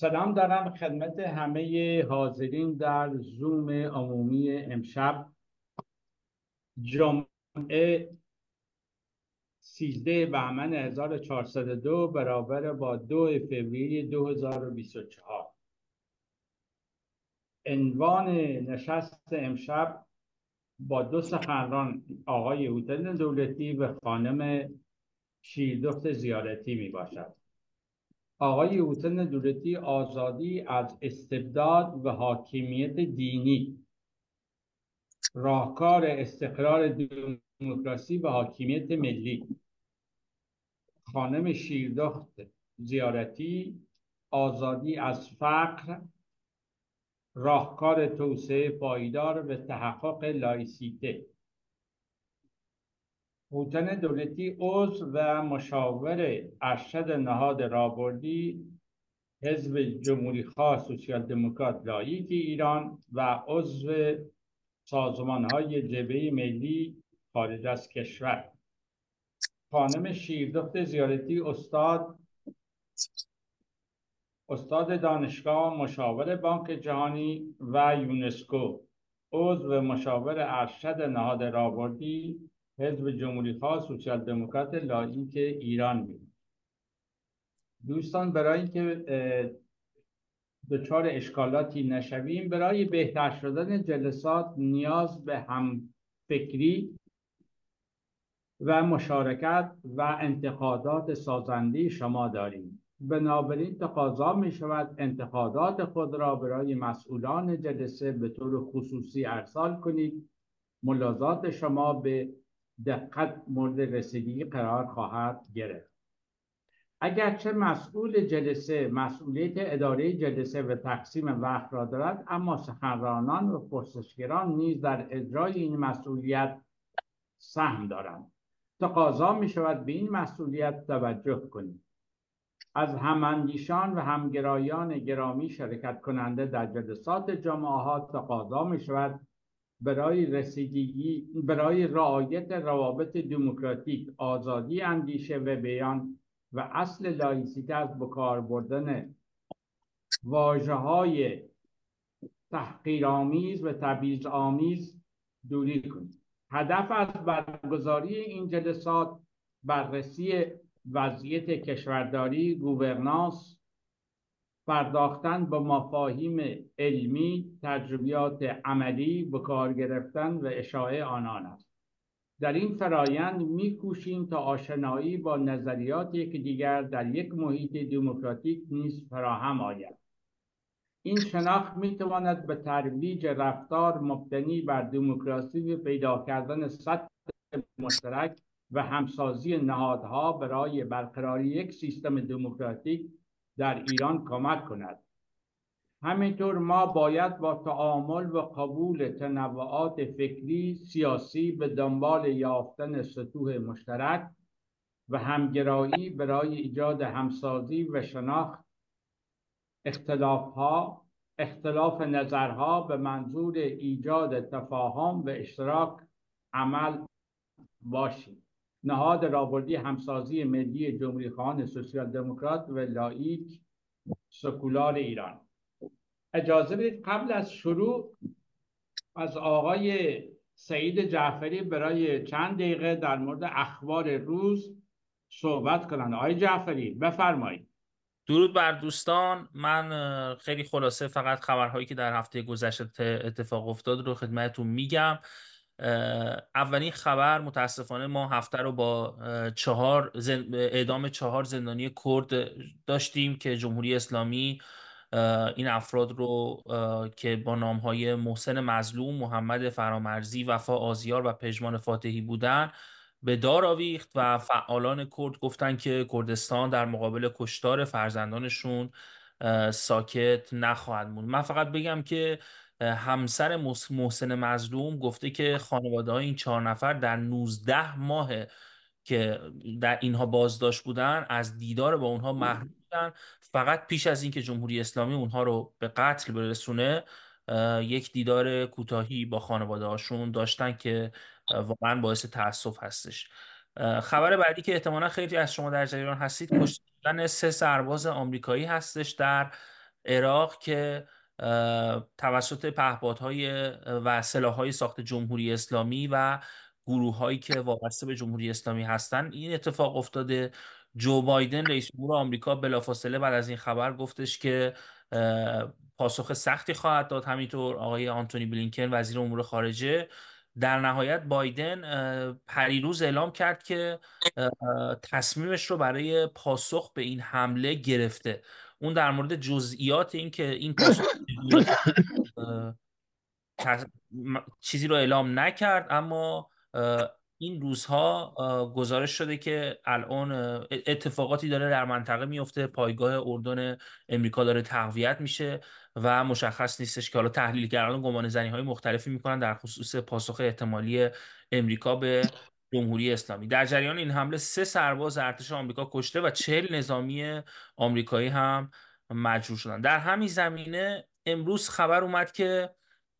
سلام دارم خدمت همه حاضرین در زوم عمومی امشب جمعه 13 بهمن 1402 برابر با 2 فوریه 2024. عنوان نشست امشب با دو سخنران آقای هوتن دولتی و خانم شیردخت زیارتی می باشد. آقای هوتن دولتی آزادی از استبداد و حاکمیت دینی، راهکار استقرار دموکراسی و حاکمیت ملی. خانم شیردخت زیارتی آزادی از فقر، راهکار توسعه پایدار و تحقق لایسیته. هوتن دولتی عضو و مشاور ارشد نهاد رابردی حزب جمهوریخواه سوسیال دموکرات لاییک ایران و عضو سازمان‌های جبهه ملی خارج از کشور. خانم شیردخت زیارتی استاد دانشگاه، مشاور بانک جهانی و یونسکو، عضو مشاور ارشد نهاد رابردی حزب جمهوریخواه سوسیال دموکرات لاییک ایران می. دوستان، برای اینکه دچار اشکالاتی نشویم، برای بهتر شدن جلسات نیاز به همفکری و مشارکت و انتقادات سازنده شما داریم. بنابراین تقاضا می شود انتقادات خود را برای مسئولان جلسه به طور خصوصی ارسال کنید. ملاحظات شما به دقت مورد رسیدگی قرار خواهد گرفت. اگرچه مسئول جلسه مسئولیت اداره جلسه و تقسیم وقت را دارد، اما سخنرانان و پرسشگران نیز در اجرای این مسئولیت سهم دارند. تقاضا می شود به این مسئولیت توجه کنید. از هماندیشان و همگرایان گرامی شرکت کننده در جلسات جامعه ها تقاضا می شود برای رعایت روابط دموکراتیک، آزادی اندیشه و بیان و اصل لایسیته از بکار بردن واژه‌های تحقیرآمیز و تبعیض‌آمیز دوری کنید. هدف از برگزاری این جلسات بررسی وضعیت کشورداری، گوورنانس، پرداختن به مفاهیم علمی، تجربیات عملی، به کار گرفتن و اشاعه آنان است. در این فرایند می‌کوشیم تا آشنایی با نظریات یکدیگر در یک محیط دموکراتیک نیز فراهم آید. این شناخت می‌تواند به ترویج رفتار مبتنی بر دموکراسی و پیدا کردن سطح مشترک و همسازی نهادها برای برقراری یک سیستم دموکراتیک در ایران کمک کند. همینطور ما باید با تعامل و قبول تنوعات فکری، سیاسی به دنبال یافتن سطوح مشترک و همگرایی برای ایجاد همسازی و شناخت اختلاف نظرها به منظور ایجاد تفاهم و اشتراک عمل باشیم. نهاد رابردی همسازی ملی جمهوریخواهان سوسیال دموکرات و لاییک سکولار ایران. اجازه بدید قبل از شروع از آقای سعید جعفری برای چند دقیقه در مورد اخبار روز صحبت کنند. آقای جعفری بفرمایید. درود بر دوستان. من خیلی خلاصه فقط خبرهایی که در هفته گذشته اتفاق افتاد رو خدمتتون میگم. اولین خبر، متاسفانه ما هفته رو با اعدام 4 زندانی کرد داشتیم که جمهوری اسلامی این افراد رو که با نامهای محسن مظلوم، محمد فرامرزی، وفا آذیار و پژمان فاتحی بودن به دار آویخت و فعالان کرد گفتن که کردستان در مقابل کشتار فرزندانشون ساکت نخواهد موند. من فقط بگم که همسر محسن مظلوم گفته که خانواده های این 4 نفر در 19 ماه که در اینها بازداشت بودن از دیدار با اونها محروم بودن. فقط پیش از اینکه جمهوری اسلامی اونها رو به قتل برسونه یک دیدار کوتاهی با خانواده هاشون داشتن که واقعا باعث تأسف هستش. خبر بعدی که احتمالا خیلی از شما در جریان هستید، کشته شدن 3 سرباز آمریکایی هستش در عراق که توسط پهپادهای و سلاح‌های ساخت جمهوری اسلامی و گروه‌هایی که وابسته به جمهوری اسلامی هستن این اتفاق افتاده. جو بایدن رئیس جمهور آمریکا بلافاصله بعد از این خبر گفتش که پاسخ سختی خواهد داد. همینطور آقای آنتونی بلینکن وزیر امور خارجه. در نهایت بایدن پریروز اعلام کرد که تصمیمش رو برای پاسخ به این حمله گرفته. اون در مورد جزئیات این که این پاسخ چگونه چیزی رو اعلام نکرد، اما این روزها گزارش شده که الان اتفاقاتی داره در منطقه میفته، پایگاه اردن امریکا داره تقویت میشه و مشخص نیستش که حالا تحلیلگران گمان زنی های مختلفی میکنن در خصوص پاسخ احتمالی امریکا به جمهوری اسلامی. در جریان این حمله 3 سرباز ارتش آمریکا کشته و 40 نظامی آمریکایی هم مجروح شدن. در همین زمینه امروز خبر اومد که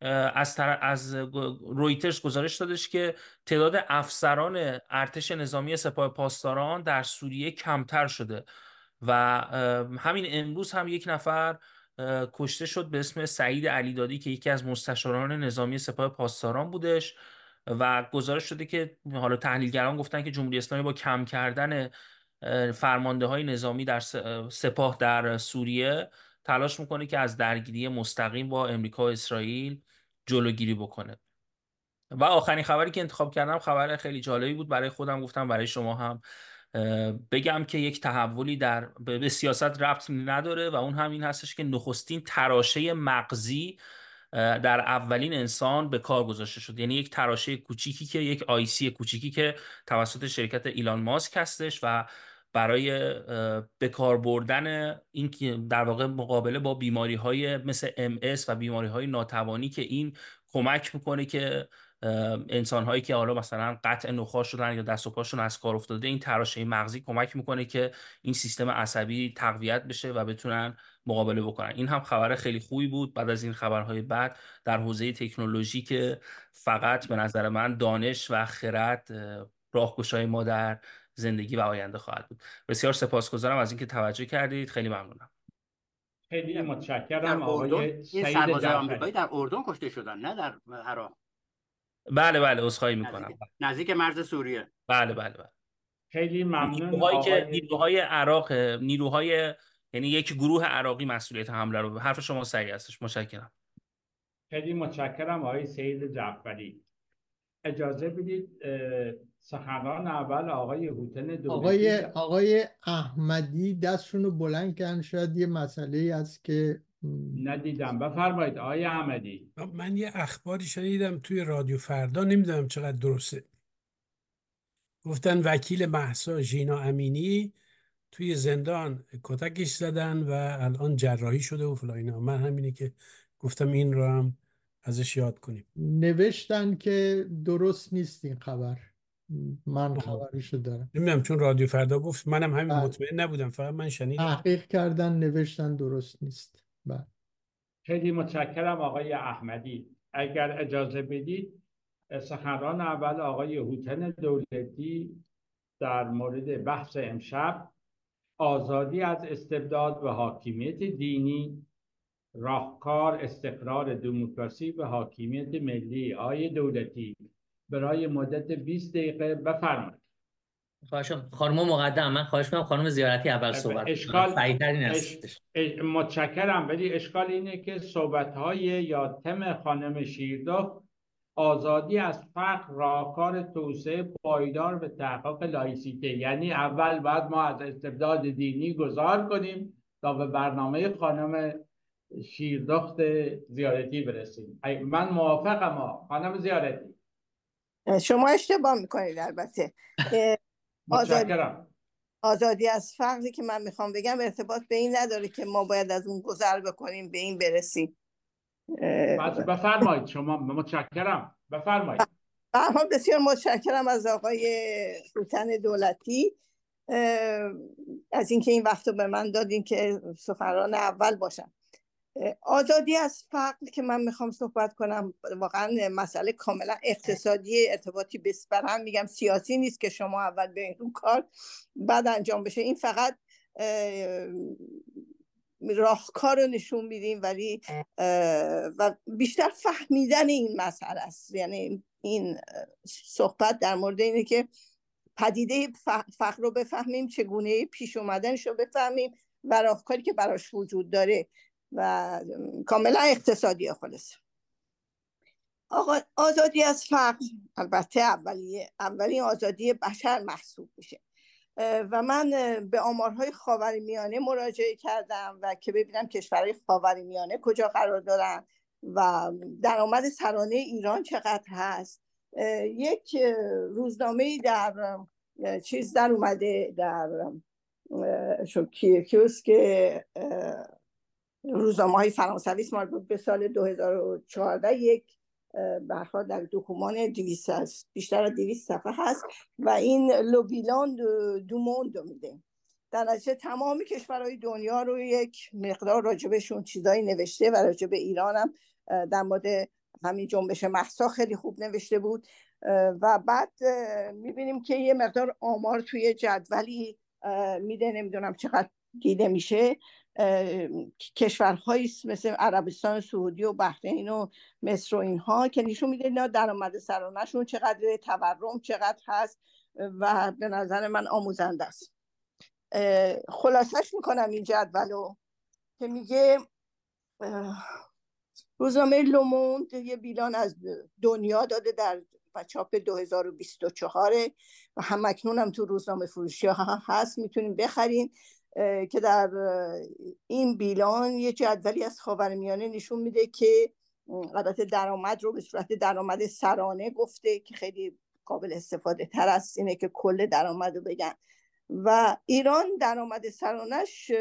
از رویترز گزارش دادش که تعداد افسران ارتش نظامی سپاه پاسداران در سوریه کمتر شده و همین امروز هم یک نفر کشته شد به اسم سعید علیدادی که یکی از مستشاران نظامی سپاه پاسداران بودش و گزارش شده که حالا تحلیلگران گفتن که جمهوری اسلامی با کم کردن فرمانده های نظامی در سپاه در سوریه تلاش میکنه که از درگیری مستقیم با امریکا و اسرائیل جلوگیری بکنه. و آخرین خبری که انتخاب کردم خبر خیلی جالبی بود برای خودم، گفتم برای شما هم بگم که یک تحولی به سیاست ربط نداره و اون هم این هستش که نخستین تراشه مغزی در اولین انسان به کار گذاشته شد. یعنی یک تراشه کوچیکی که یک آیسی کوچیکی که توسط شرکت ایلان ماسک هستش و برای به کار بردن این که در واقع مقابله با بیماری های مثل MS و بیماری های ناتوانی که این کمک میکنه که انسان هایی که حالا مثلا قطع نخاع شدن یا دست و پاشون از کار افتاده، این تراشه مغزی کمک میکنه که این سیستم عصبی تقویت بشه و بتونن مقابله بکنن. این هم خبر خیلی خوبی بود بعد از این خبرهای بعد در حوزه تکنولوژی که فقط به نظر من دانش و خرد راهگشای ما در زندگی و آینده خواهد بود. بسیار سپاسگزارم از اینکه توجه کردید. خیلی ممنونم. خیلی در متشکرم اردن آقای این سعید سربازای آمریکایی جعفری. در اردن کشته شدن، نه در عراق. بله بله عذرخواهی میکنم. نزدیک مرز سوریه. بله بله بله. خیلی ممنون نیروهایی که آقای نیروهای عراق، نیروهای یعنی یک گروه عراقی مسئولیت حمله رو، حرف شما صحیح هستش. متشکرم. خیلی متشکرم آقای سعید جعفری. اجازه بدید سخنران اول آقای هوتن دولتی. آقای احمدی دستشون رو بلند کردن، شاید یه مسئله است که ندیدم. بفرمایید آقای احمدی. من یه اخباری شنیدم توی رادیو فردا، نمیدونم چقدر درسته. گفتن وکیل مهسا ژینا امینی توی زندان کتکش زدن و الان جراحی شده و فلان اینا. من همینه که گفتم این رو هم ازش یاد کنیم. نوشتن که درست نیست این خبر. من خبرشو دارم. نمیدونم چون رادیو فردا گفت، منم همین بله. مطمئن نبودم، فقط من شنیدم. تحقیق کردن نوشتن درست نیست. بله. خیلی متشکرم آقای احمدی. اگر اجازه بدید سخنران اول آقای هوتن دولتی در مورد بحث امشب، آزادی از استبداد و حاکمیت دینی، راهکار استقرار دموکراسی و حاکمیت ملی. آقای دولتی برای مدت 20 دقیقه بفرمایید. خواهشم خانم مقدم، من خواهش می‌کنم خانم زیارتی اول صحبت کنم. سعی‌ترین هستش. متشکرم. ولی اشکال اینه که صحبت‌های یا تم خانم شیردخت آزادی از فقر، راهکار توسعه پایدار به تحقق لایسیته، یعنی اول باید ما از استبداد دینی گذار کنیم تا به برنامه خانم شیردخت زیارتی برسیم. من موافقم خانم زیارتی. شما اشتباه میکنید. البته آزادی از فقری که من میخوام بگم ارتباط به این نداره که ما باید از اون گذر بکنیم به این برسیم. بفرمایید شما. متشکرم. بفرمایید. بسیار متشکرم از آقای هوتن دولتی از اینکه این وقت رو به من دادین که سخنران اول باشم. آزادی از فقر که من میخوام صحبت کنم واقعا مسئله کاملا اقتصادی، ارتباطی بسپرم میگم سیاسی نیست که شما اول به این کار بعد انجام بشه. این فقط راهکار رو نشون میدیم، ولی و بیشتر فهمیدن این مسئله است. یعنی این صحبت در مورد اینه که پدیده فقر رو بفهمیم، چگونه پیش اومدنش رو بفهمیم و راهکاری که براش وجود داره و کاملا اقتصادی خالص. آزادی از فقر البته اولین آزادی بشر محسوب میشه و من به آمارهای خاورمیانه مراجعه کردم و که ببینم کشورهای خاورمیانه کجا قرار دارن و درآمد سرانه ایران چقدر هست. یک روزنامه‌ای در اومده در کیوسک روزنامه‌های فرانسوی است، مربوط به سال 2014. یک برخواد در دکومان بیشتر از 200 صفحه هست و این لوبیلان دو موند میده. در نتیجه تمام کشورهای دنیا رو یک مقدار راجبشون چیزایی نوشته و راجب ایران هم در مورد همین جنبش مهسا خیلی خوب نوشته بود. و بعد میبینیم که یه مقدار آمار توی جدولی میده، نمیدونم چقدر دیده میشه، کشورهایی مثل عربستان سعودی و بحرین و مصر و اینها که نشون میده اینا درآمد سرانه‌شون چقدر، تورم چقدر هست و به نظر من آموزنده است. خلاصش میکنم این جدولو که میگه روزنامه لوموند یه بیلان از دنیا داده در چاپ 2024 و همکنون هم تو روزنامه فروشی ها هست، میتونیم بخرین، که در این بیلان یه جدولی از خاورمیانه نشون میده که البته درآمد رو به صورت درآمد سرانه گفته که خیلی قابل استفاده تر است اینه که کل درآمد رو بگن. و ایران درآمد سرانش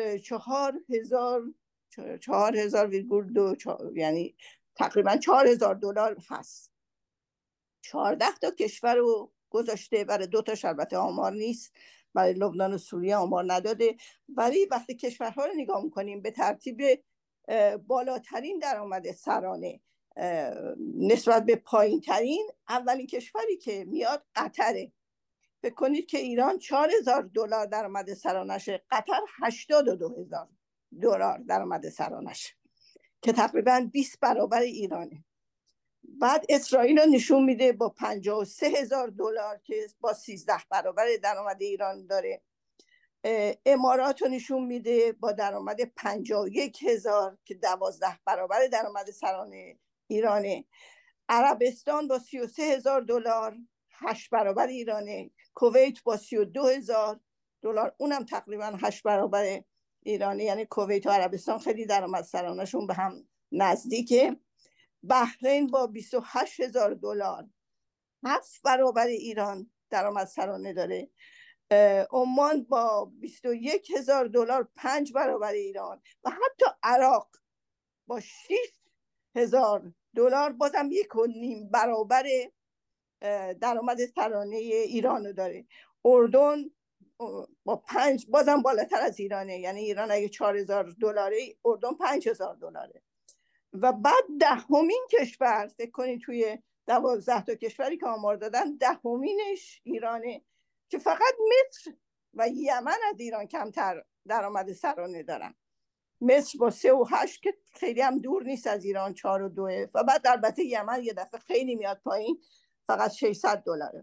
4,000 یعنی تقریبا 4,000 دلار هست. 14 تا کشور رو گذاشته، برای 2 تاش البته آمار نیست، برای لبنان و سوریه آمار نداده، ولی وقتی کشورها رو نگاه میکنیم به ترتیب بالاترین درآمد سرانه نسبت به پایین ترین، اولین کشوری که میاد قطره. فکر کنید که ایران 4,000 دلار درآمد سرانشه، قطر 82,000 دلار درآمد سرانشه که تقریبا 20 برابر ایرانه. بعد اسرائیل رو نشون میده با 53,000 دلار که با 13 برابر درآمد ایران داره. امارات رو نشون میده با درآمد 51,000 که 12 برابر درآمد سرانه ایرانه. عربستان با 33,000 دلار 8 برابر ایرانه. کویت با 32,000 دلار اونم تقریبا 8 برابر ایرانه. یعنی کویت و عربستان خیلی درآمد سرانه‌شون به هم نزدیکه. بحرین با 28,000 دلار 7 برابر ایران درآمد سرانه داره. عمان با 21,000 دلار 5 برابر ایران و حتی عراق با 6,000 دلار بازم 1.5 برابر درآمد سرانه ایران رو داره. اردن با 5 بازم بالاتر از ایرانه، یعنی ایران اگه 4,000 دلاره اردن 5,000 دلاره. و بعد 10مین کشور، فکر کنید توی 12 تا کشوری که آمار دادن 10مینش ایرانه که فقط مصر و یمن از ایران کمتر درآمد سرانه دارن. مصر با 3.8 که خیلی هم دور نیست از ایران، 4.2 و بعد البته یمن یه دفعه خیلی میاد پایین، فقط 600 دلاره.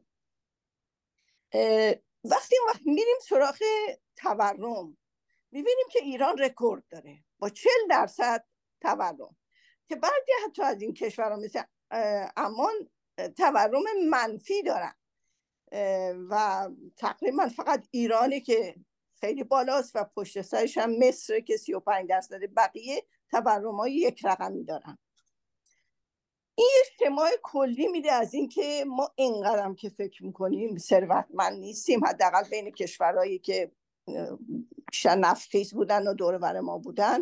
وقتی میریم سراغ تورم میبینیم که ایران رکورد داره با 40% تورم، که بعضی حتی از این کشورها مثل عمان تورم منفی دارن و تقریبا فقط ایرانه که خیلی بالاست و پشت سرش هم مصر که 35%، بقیه تورم‌های یک رقمی دارن. این اجتماع کلی میده از این که ما اینقدرم که فکر میکنیم ثروتمند نیستیم، حداقل بین کشورهایی که بیشتر نفتخیز بودن و دور بر ما بودن.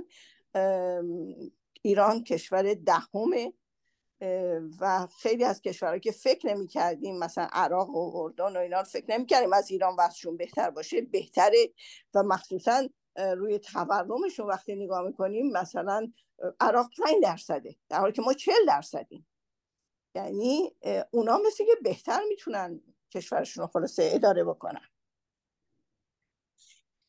ایران کشور 10 و خیلی از کشورهایی که فکر نمی کردیم مثلا عراق و اردن و اینا فکر نمی کردیم از ایران وضعشون بهتر باشه، بهتره. و مخصوصا روی تورمشون وقتی نگاه میکنیم مثلا عراق 5% در حالی که ما 40%. یعنی اونا مثل که بهتر میتونن کشورشون رو خلاصه اداره بکنن.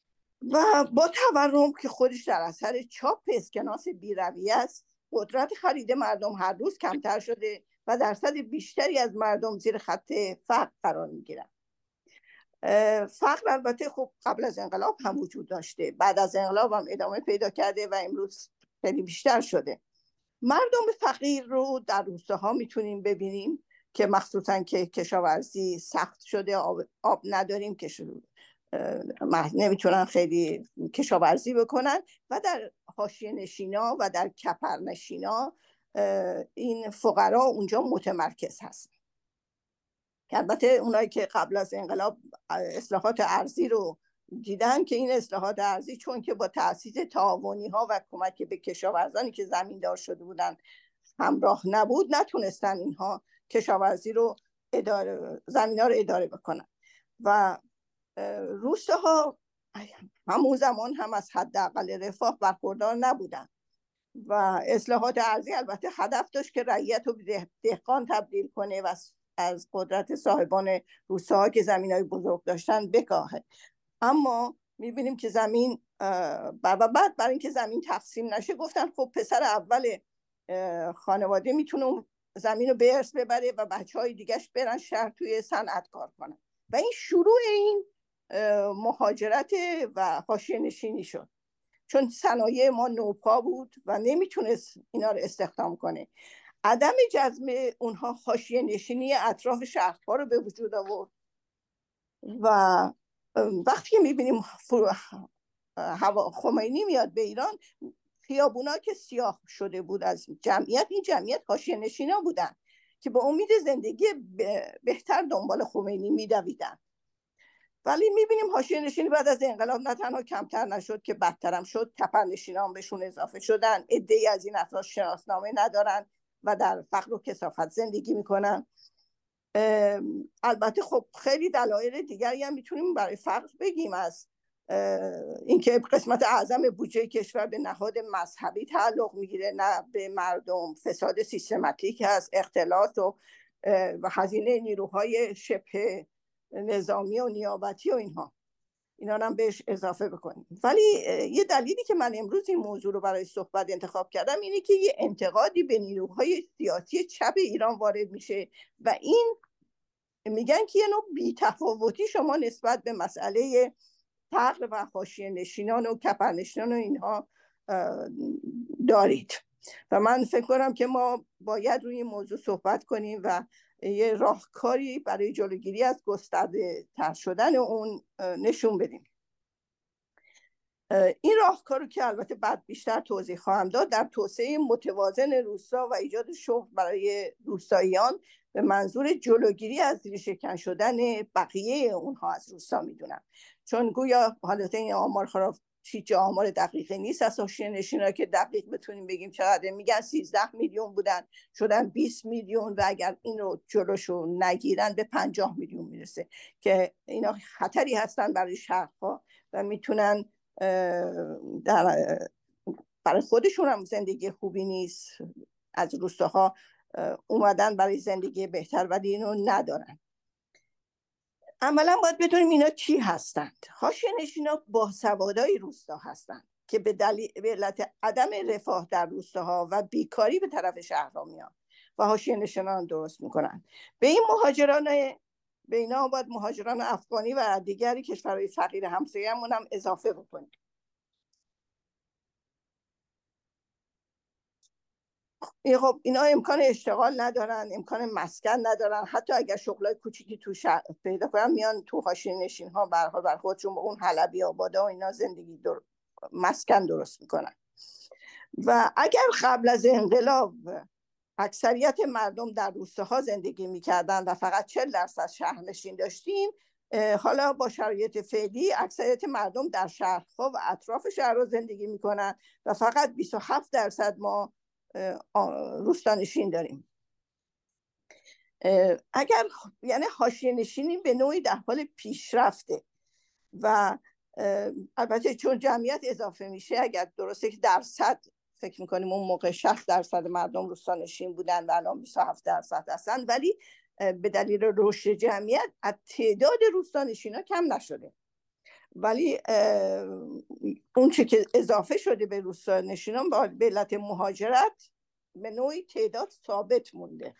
و با تورم که خودش در اثر چاپ اسکناس بی‌رویه است، قدرت خرید مردم هر روز کمتر شده و درصد بیشتری از مردم زیر خط فقر قرار میگیرند. فقر البته خب قبل از انقلاب هم وجود داشته، بعد از انقلاب هم ادامه پیدا کرده و امروز خیلی بیشتر شده. مردم فقیر رو در روستاها میتونیم ببینیم که مخصوصا که کشاورزی سخت شده، آب نداریم که نمیتونن خیلی کشاورزی بکنن و در حاشیه نشینا و در کپر نشینا این فقرا اونجا متمرکز هست. که البته اونایی که قبل از انقلاب اصلاحات ارضی رو دیدن که این اصلاحات ارضی چون که با تأسیس تعاونی ها و کمک به کشاورزانی که زمیندار شده بودن همراه نبود، نتونستن اینها کشاورزی رو زمینا رو اداره بکنن و روستاها همون زمان هم از حداقل رفاه برخوردار نبودن و اصلاحات ارضی البته هدف داشت که رعیت رو به دهقان تبدیل کنه و از قدرت صاحبان روستاها که زمینای بزرگ داشتن بکاهه. اما میبینیم که زمین بعد برای اینکه زمین تقسیم نشه گفتن خب پسر اول خانواده میتونه زمین رو به ارث ببره و بچهای دیگهش برن شهر توی صنعت کار کنن و این شروع این مهاجرت و حاشیه نشینی شد، چون صنایع ما نوپا بود و نمیتونست اینا رو استخدام کنه. عدم جذب اونها حاشیه نشینی اطراف شهرها رو به وجود آورد و وقتی که میبینیم خمینی میاد به ایران، خیابونا که سیاه شده بود از جمعیت، این جمعیت حاشیه نشینا بودن که به امید زندگی بهتر دنبال خمینی میدویدن. ولی میبینیم حاشیه نشینی بعد از انقلاب نه تنها کمتر نشد که بدترم شد، کپر نشینان بهشون اضافه شدن. عده‌ای از این افراد شناسنامه ندارن و در فقر و کثافت زندگی میکنن. البته خب خیلی دلایل دیگری هم میتونیم برای فقر بگیم، از اینکه قسمت اعظم بودجه کشور به نهاد مذهبی تعلق میگیره نه به مردم، فساد سیستماتیک هست، اختلاط و هزینه نیروهای شبه نظامی و نیابتی و اینا هم بهش اضافه بکنیم. ولی یه دلیلی که من امروز این موضوع رو برای صحبت انتخاب کردم اینه که یه انتقادی به نیروهای سیاسی چپ ایران وارد میشه و این میگن که یه نوع بی‌تفاوتی شما نسبت به مسئله فقر و حاشیه نشینان و کپرنشینان و اینها دارید و من فکر کنم که ما باید روی این موضوع صحبت کنیم و یه راهکاری برای جلوگیری از گسترده تر شدن اون نشون بدیم. این راهکار رو که البته بعد بیشتر توضیح خواهم داد، در توسعه متوازن روستا و ایجاد شغل برای روستاییان به منظور جلوگیری از ریشه‌کن شدن بقیه اونها از روستا میدونم، چون گویا حالت این آمار خراب هیچ آمار دقیقی نیست از حاشیه نشین‌ها که دقیق بتونیم بگیم چقدر. میگن 13 میلیون بودن شدن 20 میلیون و اگر این رو جلوشو نگیرن به 50 میلیون میرسه که اینا خطری هستن برای شهرها و میتونن برای خودشون هم زندگی خوبی نیست. از روستاها اومدن برای زندگی بهتر ولی اینو ندارن. عملا باید بدونیم اینا چی هستند. حاشیه نشینا باسوادای روستا هستند که به علت عدم رفاه در روستاها و بیکاری به طرف شهرها میان و حاشیه نشینان درست میکنن. به اینا باید مهاجران افغانی و دیگری کشورهای فقیر همسایه‌مون هم اضافه بکنیم. خب اینا امکان اشتغال ندارن، امکان مسکن ندارن، حتی اگر شغلای کوچیکی تو شهر پیدا کنن میان تو حاشیه نشین ها بر خودشون با اون حلبی آباده و اینا زندگی مسکن درست میکنن. و اگر قبل از انقلاب اکثریت مردم در روستاها زندگی میکردن و فقط 40% شهرنشین داشتیم، حالا با شرایط فعلی اکثریت مردم در شهرها و اطراف شهرها زندگی میکنن و فقط 27% ما روستانشین داریم. اگر یعنی حاشیه نشینی به نوعی در حال پیشرفته و البته چون جمعیت اضافه میشه، اگر درسته که درصد فکر میکنیم اون موقع 60% مردم روستانشین بودن و الان 27% هستن، ولی به دلیل رشد جمعیت از تعداد روستانشینا کم نشده ولی اون چه که اضافه شده به روستانشینان به علت مهاجرت به نوعی تعداد ثابت مونده.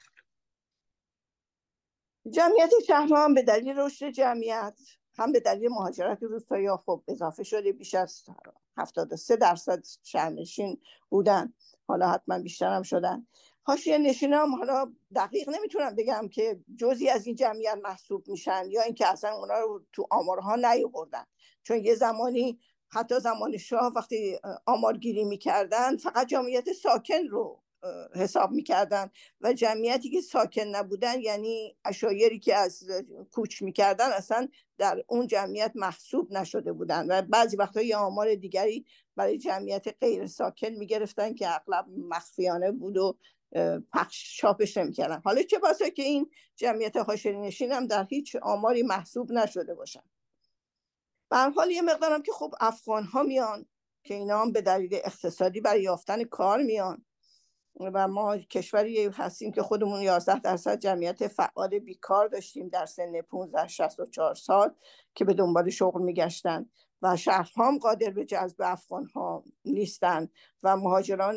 جمعیت شهرها هم به دلیل رشد جمعیت هم به دلیل مهاجرت روستایی‌ها خب اضافه شده. بیش از 73% شهرنشین بودن، حالا حتما بیشتر هم شدن. حاشیه نشینان هم حالا دقیق نمیتونم بگم که جزئی از این جمعیت محسوب میشن یا اینکه اصلا اونا رو تو آمارها نیاوردن، چون یه زمانی حتی زمان شاه وقتی آمارگیری میکردن فقط جمعیت ساکن رو حساب میکردن و جمعیتی که ساکن نبودن، یعنی عشایری که از کوچ میکردن، اصلا در اون جمعیت محسوب نشده بودن و بعضی وقتا یه آمار دیگری برای جمعیت غیر ساکن میگرفتن که اغلب مخفیانه بود و پخش چاپش نمیکردن. حالا چه بسا که این جمعیت حاشیه‌نشین هم در هیچ آماری محسوب نشده باشن. به هر حال یه مقدارم که خب افغان ها میان که اینا هم به دلیل اقتصادی برای یافتن کار میان و ما کشوری هستیم که خودمون 11% جمعیت فعال بیکار داشتیم در سن 15-64 سال که به دنبال شغل میگشتن و شهرها هم قادر به جذب افغان ها نیستن و مهاجران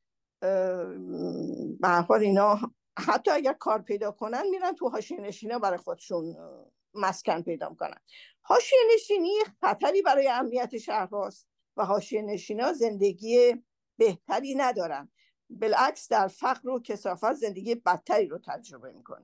به هر حال اینا حتی اگر کار پیدا کنن میرن تو حاشیه‌نشینی برای خودشون مسکن پیدا کنن. حاشیه‌نشینی خطری برای امنیت شهرهاست و حاشیه‌نشینا زندگی بهتری ندارن، بالعکس در فقر و کثافت زندگی بدتری رو تجربه میکنه.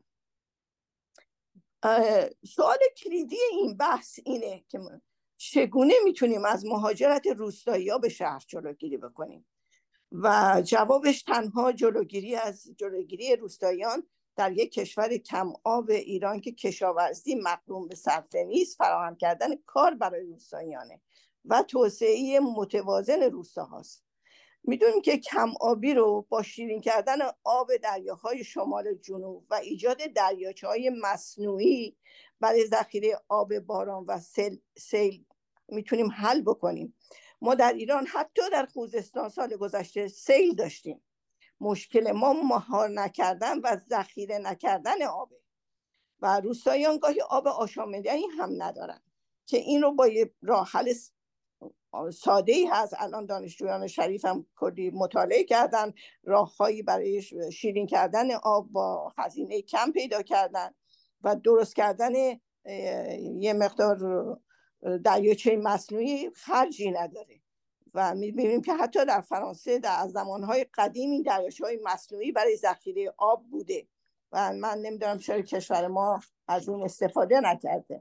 سوال کلیدی این بحث اینه که چگونه میتونیم از مهاجرت روستایی‌ها به شهر جلوگیری بکنیم و جوابش تنها جلوگیری روستاییان در یک کشور کم آب ایران که کشاورزی مقرون به صرفه نیست فراهم کردن کار برای روستاییانه و توسعه متوازن روستاهاست. میدونیم که کم آبی رو با شیرین کردن آب دریاهای شمال جنوب و ایجاد دریاچه‌های مصنوعی برای ذخیره آب باران و سیل میتونیم حل بکنیم. ما در ایران حتی در خوزستان سال گذشته سیل داشتیم. مشکل ما مهار نکردن و ذخیره نکردن آبه و روستاییان گاهی آب آشامیدنی هم ندارن که این رو با یه راه حل ساده‌ای هست. الان دانشجویان شریف هم کلی مطالعه کردن، راههایی برای شیرین کردن آب با هزینه کم پیدا کردن و درست کردن یه مقدار دریاچه مصنوعی خرجی نداره و می‌بینیم که حتی در فرانسه در زمانهای قدیم این دریاچه‌های مصنوعی برای ذخیره آب بوده و من نمیدونم چرا کشور ما از اون استفاده نکرده.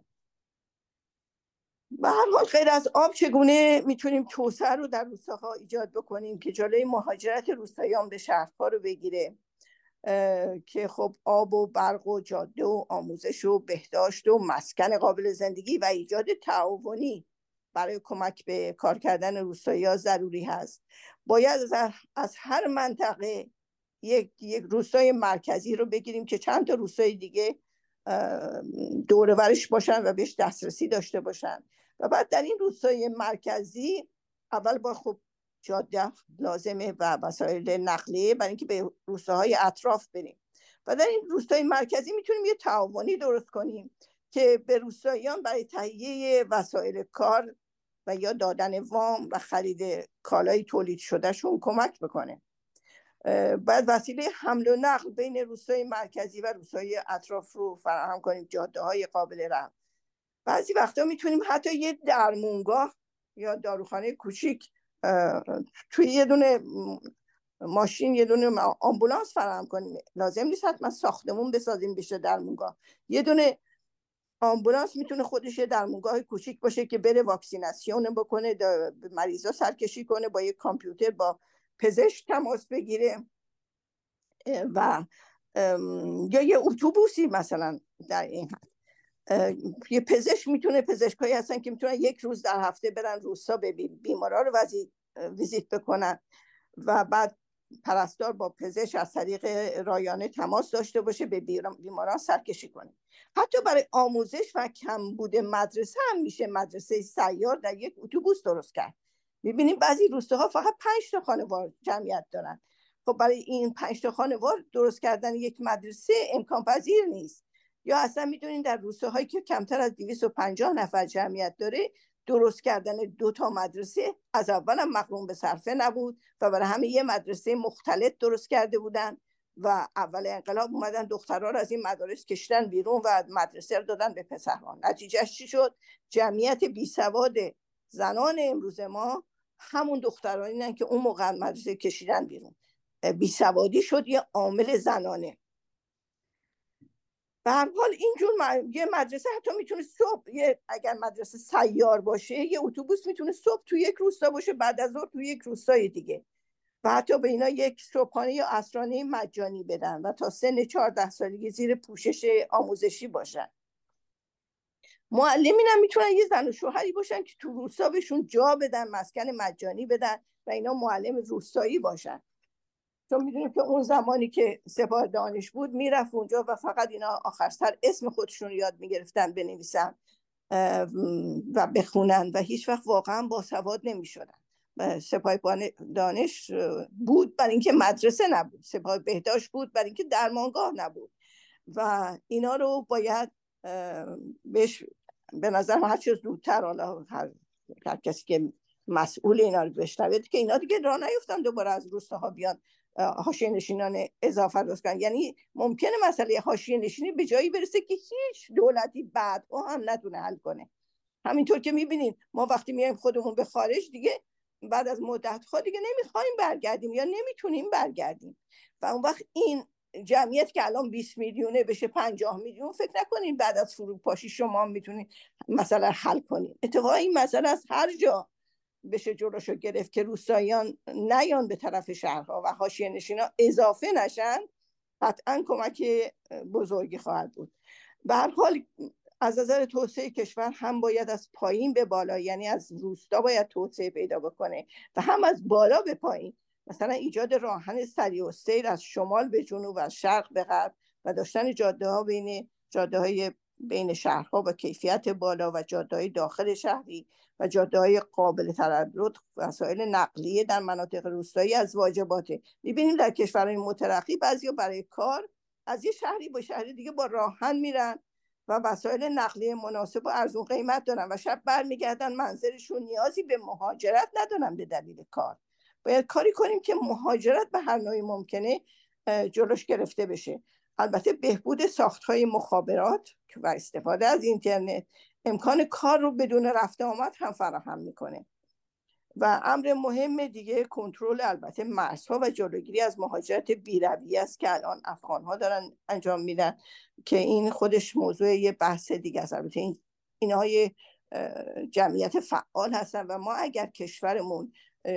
به هر حال غیر از آب چگونه میتونیم توسعه رو در روستاها ایجاد بکنیم که جلوی مهاجرت روستاییان به شهرها رو بگیره که خب آب و برق و جاده و آموزش و بهداشت و مسکن قابل زندگی و ایجاد تعاونی برای کمک به کار کردن روستایی‌ها ضروری هست. باید از هر منطقه یک روستای مرکزی رو بگیریم که چند تا روستای دیگه دور و برش باشن و بهش دسترسی داشته باشن و بعد در این روستای مرکزی اول با خب جاده لازمه و وسایل نقلیه برای اینکه به روستاهای اطراف بریم و در این روستای مرکزی میتونیم یه تعاونی درست کنیم که به روستاییان برای تهیه وسایل کار و یا دادن وام و خرید کالای تولید شدهشون کمک بکنه. باید وسیله حمل و نقل بین روستای مرکزی و روستای اطراف رو فراهم کنیم، جاده های قابل رفت. بعضی وقتا میتونیم حتی یه درمونگاه یا داروخانه کوچیک توی یه دونه ماشین یه دونه آمبولانس فراهم کنیم. لازم نیست حتما ساختمون بسازیم بشه درمونگاه. یه دونه آمبولانس میتونه خودش یه درمونگاه کوچیک باشه که بره واکسیناسیون بکنه، مریضا سرکشی کنه، با یه کامپیوتر با پزشک تماس بگیره و یا یه اتوبوسی مثلا در این حد. یه پزشک میتونه، پزشکایی هستن که میتونن یک روز در هفته برن روستا به بیمارا رو ویزیت بکنن و بعد پرستار با پزشک از طریق رایانه تماس داشته باشه، به بیماران سرکشی کنه. حتی برای آموزش و کمبود مدرسه هم میشه مدرسه سیار در یک اتوبوس درست کرد. میبینیم بعضی روستاها فقط 5 تا خانوار جمعیت دارن. خب برای این 5 تا خانوار درست کردن یک مدرسه امکان پذیر نیست. یا اصلا میدونین در روستاهایی که کمتر از 250 نفر جمعیت داره درست کردن 2 تا مدرسه از اولم مقرون به صرفه نبود و برای همه یه مدرسه مختلط درست کرده بودن و اول انقلاب اومدن دخترها رو از این مدارس کشتن بیرون و مدرسه رو دادن به پسرها. نتیجهش چی شد؟ جمعیت بیسواد زنان امروز ما همون دخترانی‌اند که اون موقع مدرسه کشیدن بیرون. بیسوادی شد یه عامل زنانه. به هر حال اینجور یه مدرسه حتی میتونه صبح اگر مدرسه سیار باشه یه اتوبوس میتونه صبح تو یک روستا باشه، بعد از ظهر تو یک روستای دیگه، و حتی به اینا یک صبحانه یا عصرانه مجانی بدن و تا سن 14 سالگی زیر پوشش آموزشی باشن. معلمین هم میتونن یه زن و شوهری باشن که تو روستا بهشون جا بدن، مسکن مجانی بدن و اینا معلم روستایی باشن. چون میدونیم که اون زمانی که سپاه دانش بود میرفت اونجا و فقط اینا آخر سر اسم خودشون رو یاد میگرفتن بنویسن و بخونن و هیچ وقت واقعا باسواد نمیشدن. سپاه دانش بود برای اینکه مدرسه نبود، سپاه بهداشت بود برای اینکه درمانگاه نبود و اینا رو باید بهش به نظر هر چیز زودتر هر کسی که مسئول اینا رو بشنوید که اینا دیگه راه نیفتن دوباره از روستاها بیان حاشیه نشینان اضافه درست کنن. یعنی ممکنه مسئله حاشیه نشینی به جایی برسه که هیچ دولتی بعد هم نتونه حل کنه. همینطور که میبینین ما وقتی میایم خودمون به خارج دیگه بعد از مدت‌ها دیگه نمیخوایم برگردیم یا نمیتونیم برگردیم و اون وقت این جمعیت که الان 20 میلیونه بشه 50 میلیون، فکر نکنین بعد از فروپاشی شما میتونین مثلا حل کنین. اتفاقا این مسئله از هر جا بشه جلوشو گرفت که روستاییان نیان به طرف شهرها و حاشیه نشینا اضافه نشن، قطعا کمک بزرگی خواهد بود. به هر حال از نظر توسعه کشور هم باید از پایین به بالا، یعنی از روستا باید توسعه پیدا بکنه و هم از بالا به پایین، مثلا ایجاد راهن سریع السیر از شمال به جنوب و از شرق به غرب و داشتن جاده‌های بین شهرها با کیفیت بالا و جاده‌های داخل شهری و جاده‌های قابل تردد، وسایل نقلیه در مناطق روستایی از واجباته. می‌بینیم در کشورهای مترقی بعضیا برای کار از یه شهری به شهر دیگه با راهن میرن و وسایل نقلیه مناسب و ارزون قیمت دارن و شب برمیگردن منزلشون، نیازی به مهاجرت ندارن به دلیل کار. باید کاری کنیم که مهاجرت به هر نوعی ممکنه جلوش گرفته بشه. البته بهبود ساخت‌های مخابرات و استفاده از اینترنت امکان کار رو بدون رفت آمد هم فراهم میکنه. و امر مهم دیگه کنترل البته مرزها و جلوگیری از مهاجرت بی‌رویه است که الان افغان‌ها دارن انجام میدن که این خودش موضوع یه بحث دیگه است. البته اینها جمعیت فعال هستن و ما اگر کشورمون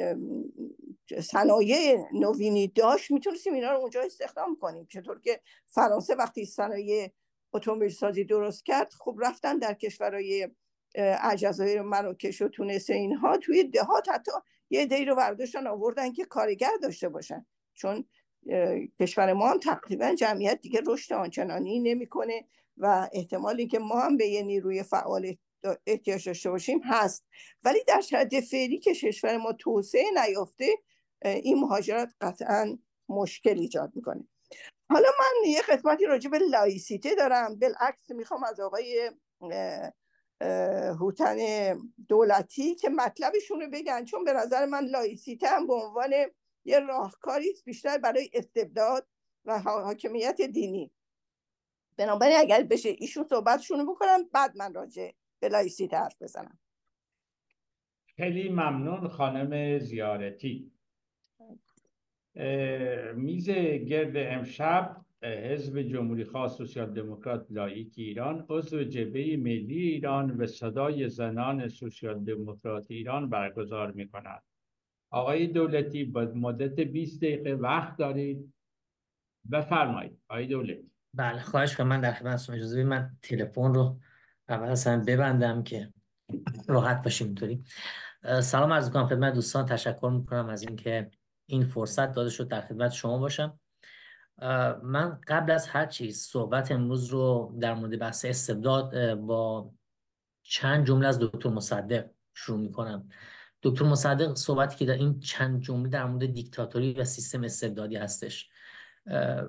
صنایع نوینی داشت میتونستیم اینا رو اونجا استخدام کنیم. چطور که فرانسه وقتی صنایع اتومبیل سازی درست کرد، خب رفتن در کشورهای الجزایر، مراکش و تونس اینها توی دهات حتی یه عده‌ای رو برداشتن آوردن که کارگر داشته باشن، چون کشور ما هم تقریبا جمعیت دیگه رشد آنچنانی نمیکنه و احتمالی که ما هم به یه نیروی فعال احتیاج داشته باشیم هست. ولی در شرایط فعلی که کشور ما توسعه نیافته، این مهاجرت قطعا مشکل ایجاد میکنه. حالا من یه قسمتی راجع به لایسیته دارم، بالعکس میخوام از آقای هوتن دولتی که مطلبشون رو بگن، چون به نظر من لایسیته هم به عنوان یه راهکاری بیشتر برای استبداد و حاکمیت دینی. بنابراین اگر بشه ایشون صحبتشون رو بکنم بعد من راجع به لایسیته حرف بزنم. خیلی ممنون خانم زیارتی. میز گرد امشب حزب جمهوری خواست سوسیال دموکرات لاییک ایران عضو جبهه ملی ایران و صدای زنان سوسیال دموکرات ایران برگزار می‌کند. آقای دولتی با مدت 20 دقیقه وقت دارید، بفرمایید آقای دولتی. بله خواهش کنم. من در خدمتتون، اجازه بدید من تلفن رو اول اصلا ببندم که راحت باشیم اینطوری. سلام عرض می‌کنم خدمت دوستان، تشکر می‌کنم از اینکه این فرصت داده شد در خدمت شما باشم. من قبل از هر چیز صحبت امروز رو در مورد بحث استبداد با چند جمله از دکتر مصدق شروع می‌کنم. دکتر مصدق صحبتی که در این چند جمله در مورد دیکتاتوری و سیستم استبدادی هستش.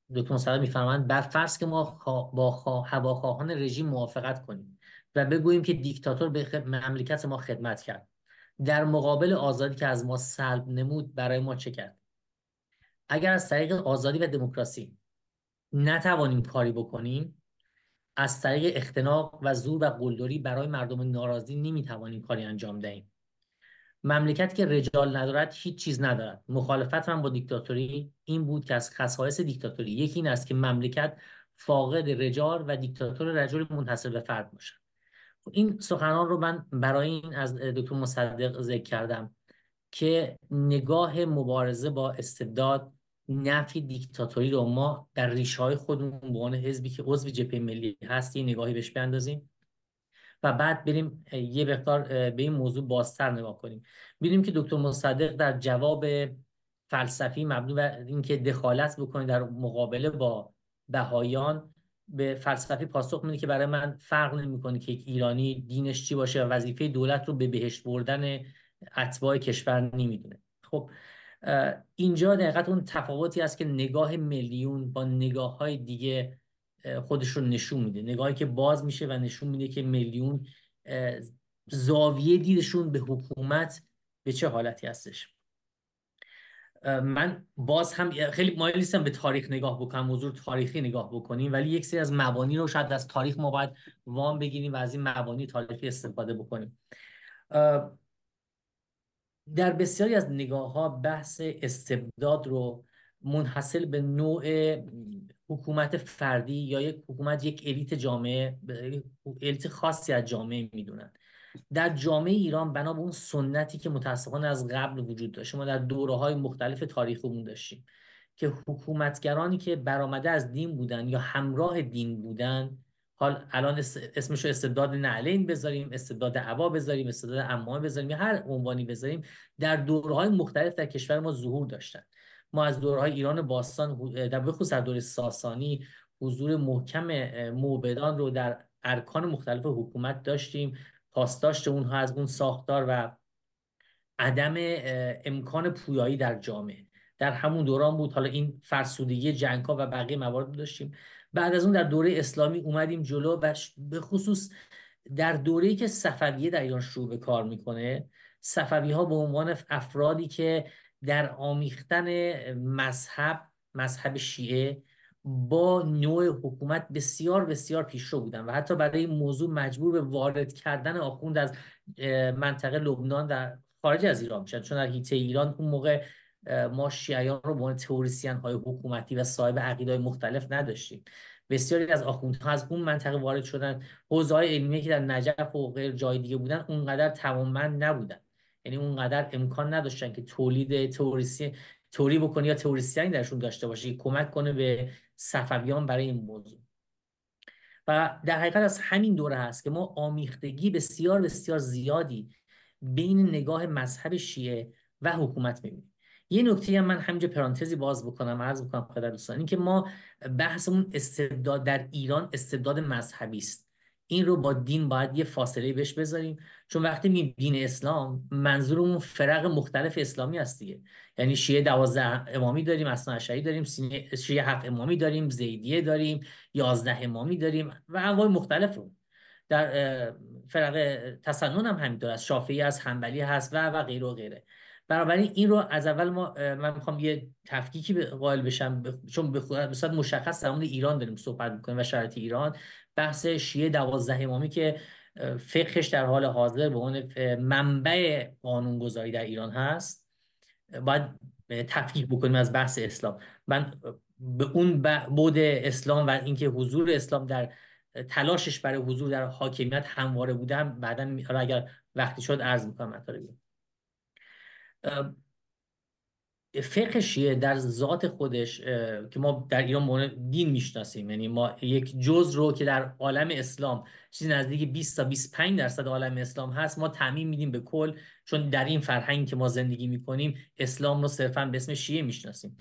دکتر مصدق میفرمایند بر فرض که ما با هواخواهان رژیم موافقت کنیم و بگوییم که دیکتاتور به مملکت ما خدمت کرد، در مقابل آزادی که از ما سلب نمود برای ما چه کرد؟ اگر از طریق آزادی و دموکراسی نتوانیم کاری بکنیم، از طریق اختناق و زور و قلدری برای مردم ناراضی نمیتوانیم کاری انجام دهیم. مملکت که رجال ندارد هیچ چیز ندارد. مخالفت من با دیکتاتوری این بود که از خصایص دیکتاتوری یکی این است که مملکت فاقد رجال و دیکتاتور رجل منحصر به فرد باشد. این سخنان رو من برای این از دکتر مصدق ذکر کردم که نگاه مبارزه با استبداد، نفی دیکتاتوری رو ما در ریشه‌های خودمون به عنوان حزبی که عضو جبهه ملی هست یه نگاهی بهش بندازیم و بعد بریم یه مقدار به این موضوع بازتر نگاه کنیم. ببینیم که دکتر مصدق در جواب فلسفی مبنی بر اینکه دخالت بکنه در مقابله با بهایان، به فلسفی پاسخ میده که برای من فرق نمیکنه که یک ایرانی دینش چی باشه و وظیفه دولت رو به بهشت بردن اتباع کشور نمیدونه. خب اینجا دقیقاً اون تفاوتی است که نگاه میلیون با نگاه‌های دیگه خودش رو نشون میده، نگاهی که باز میشه و نشون میده که میلیون زاویه دیدشون به حکومت به چه حالتی هستش. من باز هم خیلی مایل نیستم به تاریخ نگاه بکنم، موضوع تاریخی نگاه بکنیم، ولی یک سری از مبانی رو شاید از تاریخ ما باید وام بگیریم و از این مبانی تاریخی استفاده بکنیم. در بسیاری از نگاه‌ها بحث استبداد رو منحصر به نوع حکومت فردی یا یک حکومت یک الیت جامعه، الیت خاصی از جامعه میدونن. در جامعه ایران بنا به اون سنتی که متاسفانه از قبل وجود داشت، ما در دوره‌های مختلف تاریخمون داشتیم که حکومتگرانی که برآمده از دین بودن یا همراه دین بودن، حال الان اسمشو استبداد نعلین بذاریم، استبداد عبا بذاریم، استبداد عمامه بذاریم یا هر عنوانی بذاریم، در دوره‌های مختلف در کشور ما ظهور داشتن. ما از دوره‌های ایران باستان در بخصوص در دوره ساسانی حضور محکم موبدان رو در ارکان مختلف حکومت داشتیم. پاسداشت اونها از اون ساختار و عدم امکان پویایی در جامعه در همون دوران بود. حالا این فرسودگی جنگ‌ها و بقیه موارد داشتیم. بعد از اون در دوره اسلامی اومدیم جلو و به خصوص در دوره‌ای که صفویه در ایران شروع به کار میکنه، صفوی‌ها به عنوان افرادی که در آمیختن مذهب شیعه با نوع حکومت بسیار بسیار پیشرو بودن و حتی برای این موضوع مجبور به وارد کردن آخوند از منطقه لبنان در خارج از ایران میشن، چون در حیطه ایران اون موقع ما شیعیان رو به عنوان تئوریسین های حکومتی و صاحب عقیده‌های مختلف نداشتیم. بسیاری از آخوندها از اون منطقه وارد شدن. حوزه‌های علمی که در نجف و غیر جای دیگه بودن اونقدر توانمند نبودن، یعنی اونقدر امکان نداشتن که تولید توری بکنه یا تئوریسین درشون داشته باشه که کمک کنه به صفویان برای این موضوع. و در حقیقت از همین دوره هست که ما آمیختگی بسیار بسیار زیادی بین نگاه مذهب شیعه و حکومت می‌بینیم. یه نکته هم من همینجا پرانتزی باز بکنم، عرض بکنم خدمت دوستان، این که ما بحثمون استبداد در ایران استبداد مذهبی است. این رو با دین باید یه فاصله بهش بذاریم، چون وقتی میگیم دین اسلام منظورمون فرق مختلف اسلامی است دیگه. یعنی شیعه 12 امامی داریم، اثناعشری داریم، شیعه 7 امامی داریم، زیدیه داریم، 11 امامی داریم و انواع مختلف رو. در فرق تسنن هم همینطور است، شافعی هست، حنبلی هست و غیره و غیره. بنابراین این رو از اول من میخوام یه تفکیکی قائل بشم، چون به صورت مشخص در مورد ایران داریم صحبت میکنیم و شرایط ایران. بحث شیعه 12 امامی که فقهش در حال حاضر به عنوان منبع قانونگذاری در ایران هست باید تفکیک بکنیم از بحث اسلام. من به اون بعد اسلام و اینکه حضور اسلام در تلاشش برای حضور در حاکمیت همواره بودم بعداً اگر وقتی شد عرض میکنم مطالبی. فقه شیعه در ذات خودش که ما در ایران دین میشناسیم، یعنی ما یک جزء رو که در عالم اسلام چیزی نزدیک 20 تا 25% عالم اسلام هست ما تعمیم میدیم به کل، چون در این فرهنگ که ما زندگی میکنیم اسلام رو صرفاً به اسم شیعه میشناسیم.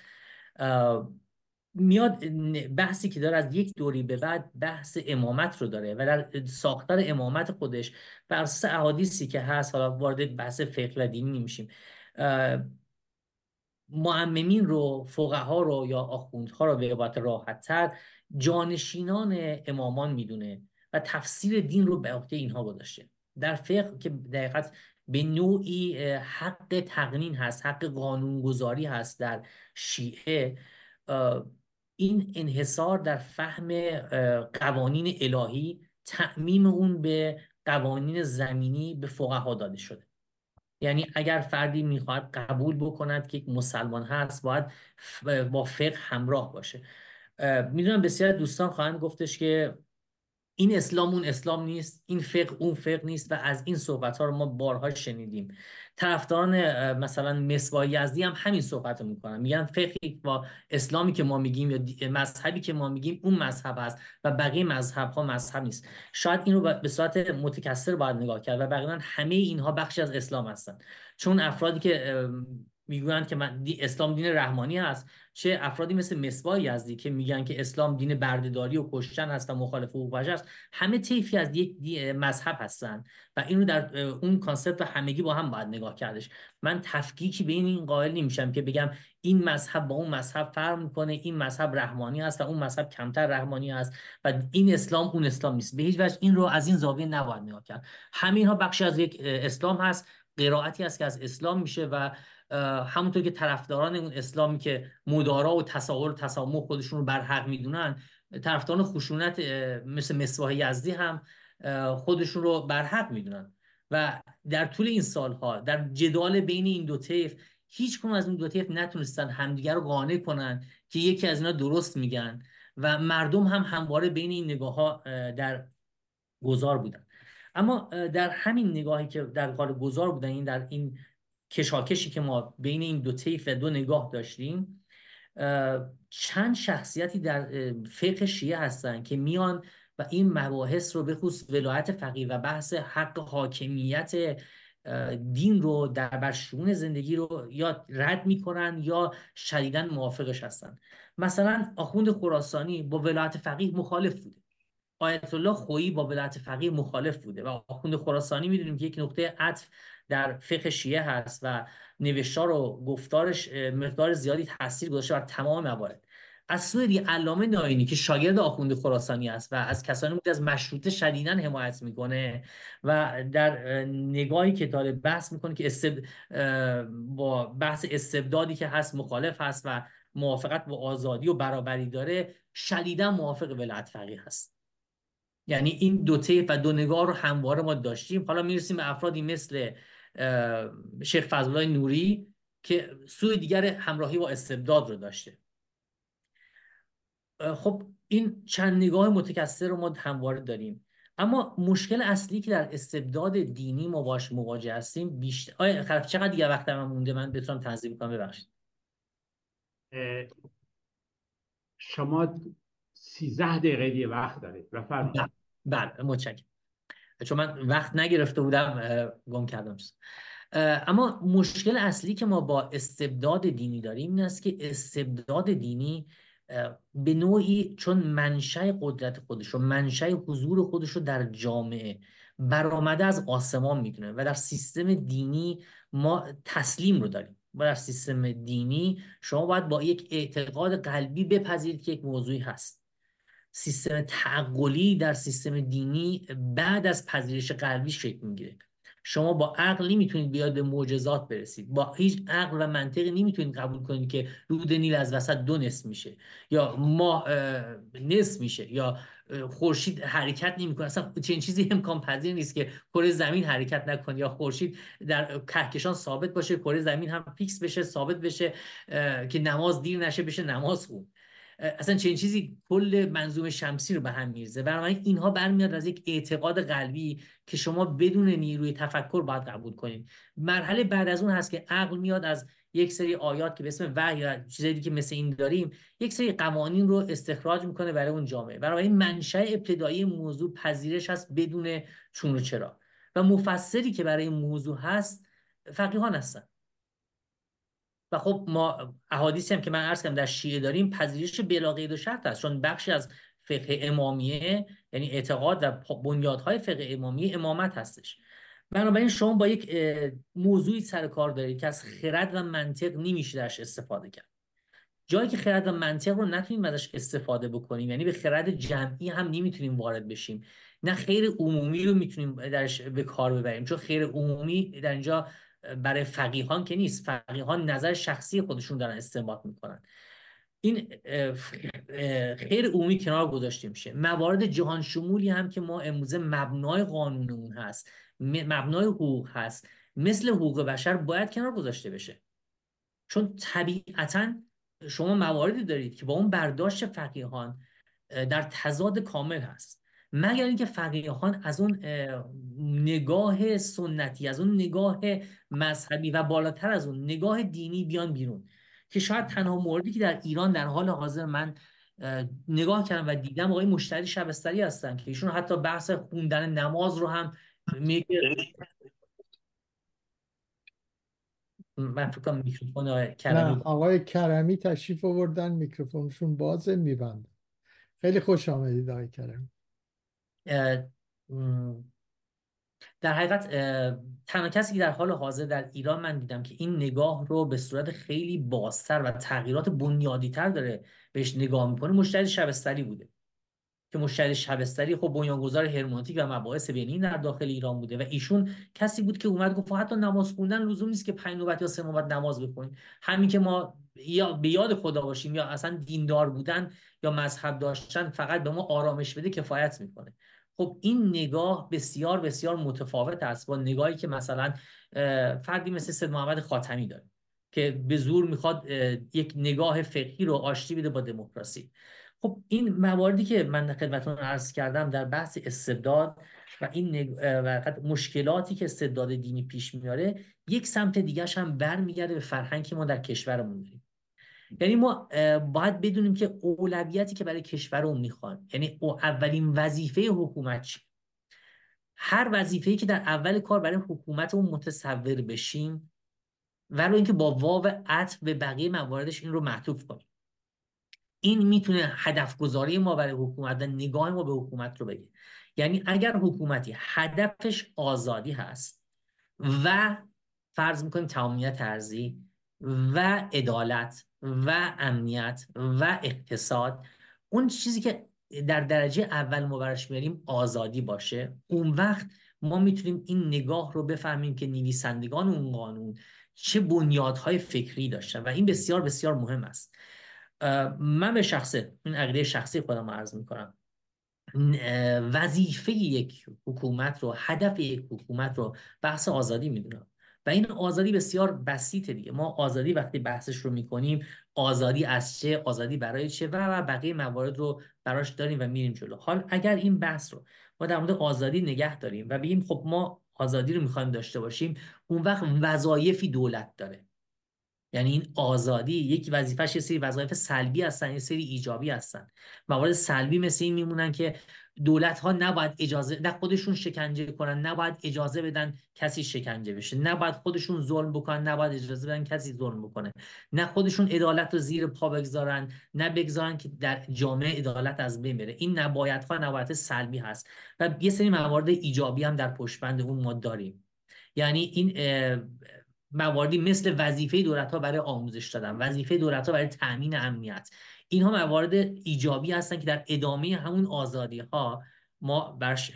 میاد بحثی که داره از یک دوری به بعد بحث امامت رو داره و در ساختار امامت خودش بر اساس احادیثی که هست، حالا وارد بحث فقه و دینی نمیشیم، معممین رو، فقها رو یا آخوندها رو به عبارت راحت‌تر جانشینان امامان میدونه و تفسیر دین رو به عهده اینها گذاشته. در فقه که دقیقاً به نوعی حق تقنین هست، حق قانونگذاری هست در شیعه، این انحصار در فهم قوانین الهی، تعمیم اون به قوانین زمینی به فقها داده شده. یعنی اگر فردی میخواهد قبول بکند که یک مسلمان هست، باید با فقه همراه باشه. میدونم بسیار دوستان خواهند گفتش که این اسلام اون اسلام نیست، این فقه اون فقه نیست و از این صحبت ها رو ما بارها شنیدیم. طرفداران مثلا مصباح یزدی هم همین صحبت رو میکنن، میگن فقهی با اسلامی که ما میگیم یا مذهبی که ما میگیم اون مذهب است و بقیه مذهب ها مذهب نیست. شاید این رو به صورت متکثر باید نگاه کرد و بقیه همه اینها بخشی از اسلام هستن. چون افرادی که میگویند که اسلام دین رحمانی است، چه افرادی مثل مصباح یزدی که میگن که اسلام دین بردهداری و کشتن است و مخالف حقوق بشر است، همه طیفی از یک مذهب هستن و اینو در اون کانسپت همگی با هم باید نگاه کردش. من تفکیکی بین این قائل نمیشم که بگم این مذهب با اون مذهب فرق میکنه، این مذهب رحمانی است و اون مذهب کمتر رحمانی است و این اسلام اون اسلام نیست. به هیچ وجه این رو از این زاویه نباید نگاه کرد. همین ها بخشی از یک اسلام هست، قرائتی است که از اسلام میشه و همونطور که طرفداران اون اسلامی که مدارا و تصاور و تسامح خودشون رو بر حق میدونن، طرفداران خشونت مثل مصباح یزدی هم خودشون رو بر حق میدونن و در طول این سالها در جدال بین این دو طیف هیچ کدوم از این دو طیف نتونستن همدیگر رو قانع کنن که یکی از اینا درست میگن و مردم هم همواره بین این نگاه ها در گذار بودن. اما در همین نگاهی که در حال گذار بودن، این در این کشاکشی که ما بین این دو طیف و دو نگاه داشتیم، چند شخصیتی در فقه شیعه هستن که میان و این مباحث رو به خصوص ولایت فقیه و بحث حق حاکمیت دین رو در بر شؤون زندگی رو یا رد میکنن یا شدیداً موافقش هستن. مثلا آخوند خراسانی با ولایت فقیه مخالف بوده، آیت الله خویی با ولایت فقیه مخالف بوده و آخوند خراسانی میدونیم که یک نقطه عطف در فقه شیعه هست و نوشتار و گفتارش مقدار زیادی تاثیر گذاشته بر تمام موارد. از سوی دیگه علامه ناینی که شاگرد آخوند خراسانی است و از کسانی بود از مشروطه شدیداً حمایت میکنه و در نگاهی که داره بحث میکنه که با بحث استبدادی که هست مخالف هست و موافقت با آزادی و برابری داره، شدیداً موافق ولایت فقیه هست. یعنی این دو طیف و دو نگاه رو همواره ما داشتیم. حالا میرسیم به افرادی مثل شیخ فضلالله نوری که سوی دیگر همراهی با استبداد رو داشته. خب این چند نگاه متکثر رو ما همواره داریم. اما مشکل اصلی که در استبداد دینی ما باش مواجه هستیم بیشتر چقدر دیگه وقت من مونده من بتونم تنظیم کنم؟ ببخشید. شما 13 دقیقه دیگه وقت دارید. بفرمایید. بله متشکرم. چون من وقت نگرفته بودم گم کردم. اما مشکل اصلی که ما با استبداد دینی داریم این است که استبداد دینی به نوعی چون منشأ قدرت خودش و منشأ حضور خودش رو در جامعه برآمده از آسمان میدونه و در سیستم دینی ما تسلیم رو داریم. و در سیستم دینی شما باید با یک اعتقاد قلبی بپذیرید که یک موضوعی هست. سیستم تعقلی در سیستم دینی بعد از پذیرش قلبی شکل میگیره. شما با عقل نمیتونید بیاد به معجزات برسید، با هیچ عقل و منطقی نمیتونید قبول کنید که رود نیل از وسط دو نصف میشه یا ماه نصف میشه یا خورشید حرکت نمیکنه. اصلا چنین چیزی امکان پذیر نیست که کره زمین حرکت نکنه یا خورشید در کهکشان ثابت باشه، کره زمین هم فیکس بشه ثابت بشه که نماز دیر نشه بشه نماز خوند. اصلا چنین چیزی کل منظومه شمسی رو به هم میرزه. برای اینها برمیاد از یک اعتقاد قلبی که شما بدون نیروی تفکر باید قبول کنید. مرحله بعد از اون هست که عقل میاد از یک سری آیات که به اسم وحی یا چیزایی که مثل این داریم یک سری قوانین رو استخراج میکنه برای اون جامعه. برای این منشأ ابتدایی موضوع پذیرش هست بدون چون و چرا و مفسری که برای این موضوع هست فقیهان هستن. و خب ما احادیثی هم که من عرض کردم در شیعه داریم پذیرش بلا قید و شرط است، چون بخشی از فقه امامیه یعنی اعتقاد و بنیادهای فقه امامیه امامت هستش بنابراین شما با یک موضوعی سر کار دارید که از خرد و منطق نمیشه درش استفاده کرد. جایی که خرد و منطق رو نتونیم ازش استفاده بکنیم، یعنی به خرد جمعی هم نمیتونیم وارد بشیم، نه خیر عمومی رو میتونیم درش به کار ببریم، چون خیر عمومی در اینجا برای فقیهان که نیست، فقیهان نظر شخصی خودشون دارن استنباط میکنن. این خیر عمومی کنار گذاشته میشه. موارد جهان شمولی هم که ما امروزه مبنای قانونمون هست، مبنای حقوق هست، مثل حقوق بشر باید کنار گذاشته بشه، چون طبیعتاً شما مواردی دارید که با اون برداشت فقیهان در تضاد کامل هست، مگر اینکه فقیهان از اون نگاه سنتی، از اون نگاه مذهبی و بالاتر از اون نگاه دینی بیان بیرون، که شاید تنها موردی که در ایران در حال حاضر من نگاه کردم و دیدم آقای مشتری شبستری هستن که ایشون حتی بحث خوندن نماز رو هم میگه. من فکر کنم میکروفون نه، کرمی. آقای کرمی تشریف آوردن، میکروفونشون بازه، میبنده. خیلی خوش آمدید آقای کرمی. در حقیقت تنها کسی که در حال حاضر در ایران من دیدم که این نگاه رو به صورت خیلی بازتر و تغییرات بنیادی‌تر داره بهش نگاه میکنه مشتری شبستری بوده، که مشتری شبستری خب بنیانگذار هرمنوتیک و مباحث بینی در داخل ایران بوده و ایشون کسی بود که اومد گفت حتی نماز خوندن لزوم نیست که 5 نوبت یا 3 نوبت نماز بخونیم، همین که ما یا به یاد خدا باشیم یا اصلا دیندار بودن یا مذهب داشتن فقط به ما آرامش بده کفایت میکنه. خب این نگاه بسیار بسیار متفاوت است با نگاهی که مثلا فردی مثل سید محمد خاتمی داره که به زور میخواد یک نگاه فقهی رو آشتی بده با دموکراسی. خب این مواردی که من خدمتتون عرض کردم در بحث استبداد و این مشکلاتی که استبداد دینی پیش میاره، یک سمت دیگه‌ش هم برمیگرده به فرهنگی ما در کشورمون داریم. یعنی ما باید بدونیم که اولویتی که برای کشورمون میخوان، یعنی اولین وظیفه حکومت چی؟ هر وظیفه‌ای که در اول کار برای حکومتمون متصور بشیم، ولو اینکه با واو عطف به بقیه مواردش این رو معطوف کنیم، این میتونه هدف گذاری ما برای حکومت و نگاه ما به حکومت رو بگه. یعنی اگر حکومتی هدفش آزادی هست و فرض میکنیم تمامیت ارضی و عدالت و امنیت و اقتصاد، اون چیزی که در درجه اول ما براش میاریم آزادی باشه، اون وقت ما میتونیم این نگاه رو بفهمیم که نویسندگان اون قانون چه بنیادهای فکری داشتن و این بسیار بسیار مهم است. من به شخصه این عقیده شخصی خودم عرض میکنم، وظیفه یک حکومت رو، هدف یک حکومت رو بحث آزادی میدونم و این آزادی بسیار بسیطه دیگه. ما آزادی وقتی بحثش رو میکنیم، آزادی از چه، آزادی برای چه و بقیه موارد رو براش داریم و میریم جلو. حال اگر این بحث رو ما در مورد آزادی نگه داریم و بگیم خب ما آزادی رو میخوایم داشته باشیم، اون وقت وظایفی دولت داره. یعنی این آزادی یک وظیفه‌ش، یه سری وظایف سلبی هستن، یه سری ایجابی هستن. موارد سلبی مثل این میمونن که دولت‌ها نباید اجازه، نه خودشون شکنجه کنن، نباید اجازه بدن کسی شکنجه بشه، نباید خودشون ظلم بکنن، نباید اجازه بدن کسی ظلم بکنه، نه خودشون عدالت رو زیر پا بگذارن، نه بگذارن که در جامعه عدالت از بین بره. این نبایدها نبایدها سلبی هست و یه سری موارد ایجابی هم در پشتبند اون ما داریم. یعنی این مواردی مثل وظیفه دولت‌ها برای آموزش دادن، وظیفه دولت‌ها برای تأمین امنیت، اینها موارد ایجابی هستن که در ادامه همون آزادی‌ها ما برش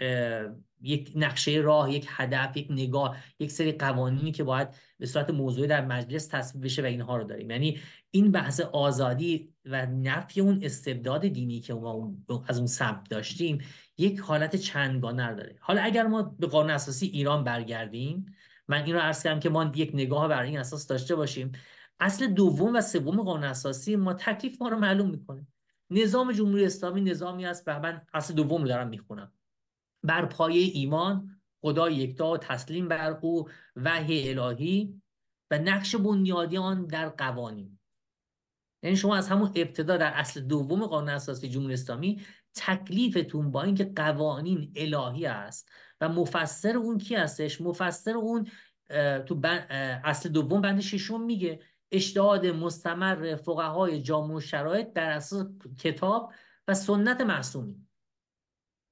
یک نقشه راه، یک هدف، یک نگاه، یک سری قوانینی که باید به صورت موضوعی در مجلس تصویب بشه و اینها رو داریم. یعنی این بحث آزادی و نفی اون استبداد دینی که ما از اون سمت داشتیم یک حالت چندگانه رو داره. حالا اگر ما به قانون اساسی ایران برگردیم، من این رو عرض کردم که ما یک نگاه بر این اساس داشته باشیم. اصل دوم و سوم قانون اساسی ما تکلیف ما رو معلوم میکنه. نظام جمهوری اسلامی نظامی است، و من اصل دوم رو دارم میخونم: بر پایه ایمان، خدا یکتا و تسلیم بر او، وحی الهی و نقش بنیادی آن در قوانین. یعنی شما از همون ابتدا در اصل دوم قانون اساسی جمهوری اسلامی تکلیفتون با اینکه قوانین الهی است و مفسر اون کی هستش؟ مفسر اون تو اصل دوم بند ششم میگه اجتهاد مستمر فقهای جامع الشرایط بر اساس کتاب و سنت معصومین.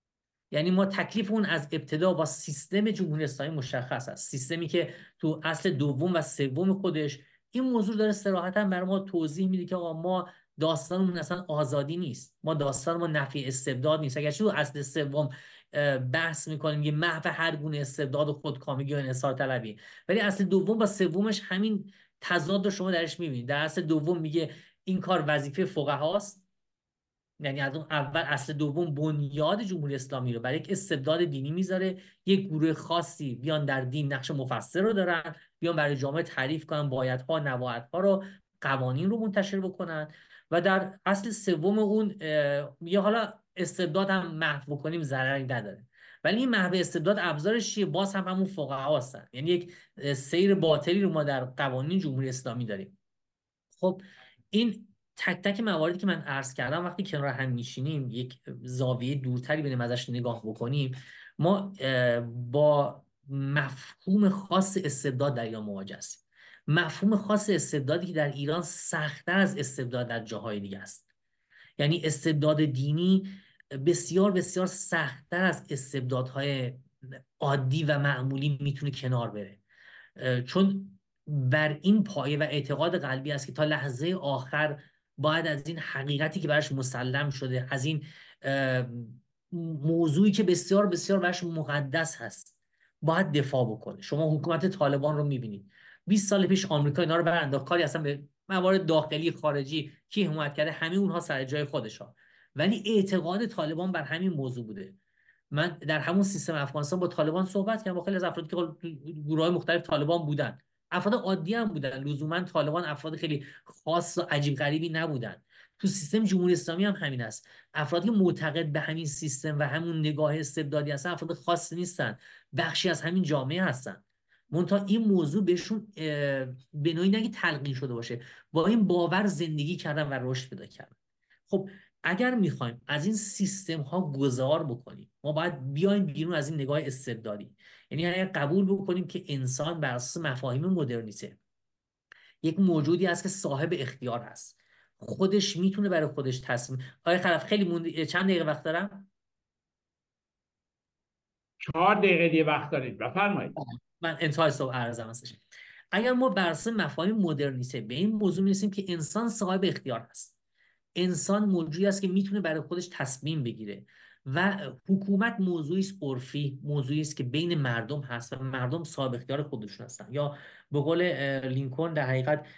یعنی ما تکلیف اون از ابتدا با سیستم جمهوری اسلامی مشخص است، سیستمی که تو اصل دوم و سوم خودش این موضوع داره صراحتا برای ما توضیح میده که آقا ما داستانمون اصلا آزادی نیست، ما داستان ما نفی استبداد نیست. اگرچه تو اصل سوم بحث میکنیم یه محو هر گونه استبداد و خودکامگی و انحصار طلبی، ولی اصل دوم و سومش همین تضاد رو شما درش میبینید. در اصل دوم میگه این کار وظیفه فقهاست، یعنی از اون اول اصل دوم بنیاد جمهوری اسلامی رو برای یک استبداد دینی میذاره، یک گروه خاصی بیان در دین نقش مفسر رو دارن، بیان برای جامعه تعریف کنن بایدها نبایدها رو، قوانین رو منتشر بکنن. و در اصل سوم اون میگه حالا استبداد هم محو بکنیم ضرری نداره، ولی این محو استبداد ابزارش چیه؟ باز هم همون فقها هستن. یعنی یک سیر باطلی رو ما در قوانین جمهوری اسلامی داریم. خب این تک تک مواردی که من عرض کردم وقتی کنار هم میشینیم یک زاویه دورتری بریم ازش نگاه بکنیم، ما با مفهوم خاص استبداد در ایران مواجه هستیم. مفهوم خاص استبدادی که در ایران سخت‌تر از استبداد در جاهای دیگه است. یعنی استبداد دینی بسیار بسیار سخت‌تر از استبدادهای عادی و معمولی میتونه کنار بره، چون بر این پایه و اعتقاد قلبی است که تا لحظه آخر باید از این حقیقتی که برش مسلم شده، از این موضوعی که بسیار بسیار برش مقدس هست باید دفاع بکنه. شما حکومت طالبان رو میبینید 20 سال پیش آمریکا اینا رو برانداخت، کاری اصلا به موارد داخلی خارجی کی حمایت کرده، همه اونها سر جای خودشان، ولی اعتقاد طالبان بر همین موضوع بوده. من در همون سیستم افغانستان با طالبان صحبت کردم، با خیلی از افرادی که گروه‌های مختلف طالبان بودن، افراد عادی هم بودن، لزوما طالبان افراد خیلی خاص و عجیب غریبی نبودن. تو سیستم جمهوری اسلامی هم همین است، افرادی که معتقد به همین سیستم و همون نگاه استبدادی هستن افراد خاصی نیستن، بخشی از همین جامعه هستن. منتها این موضوع بهشون به نوعی نگی تلقین شده باشه، با این باور زندگی کردن و رشد پیدا کردن. خب اگر میخوایم از این سیستم ها گذار بکنیم، ما باید بیایم بیرون از این نگاه استبدادی. یعنی اگر قبول بکنیم که انسان بر اساس مفاهیم مدرنیته یک موجودی است که صاحب اختیار هست، خودش میتونه برای خودش تصمیم. آقای خلف خیلی چند دقیقه وقت دارم؟ 4 دقیقه دیگه وقت دارید، بفرمایید. من انتهای صبح عرضم هستش. اگر ما بر اساس مفاهیم مدرنیته به این موضوع میرسیم که انسان صاحب اختیار هست، انسان موجودی است که میتونه برای خودش تصمیم بگیره و حکومت موضوعی است عرفی، موضوعی است که بین مردم هست و مردم صاحب اختیار خودشون هستن، یا به قول لینکلن در حقیقت